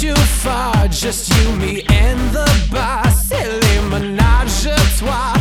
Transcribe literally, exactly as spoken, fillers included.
too far, just you, me, and the bar. Silly menage a trois.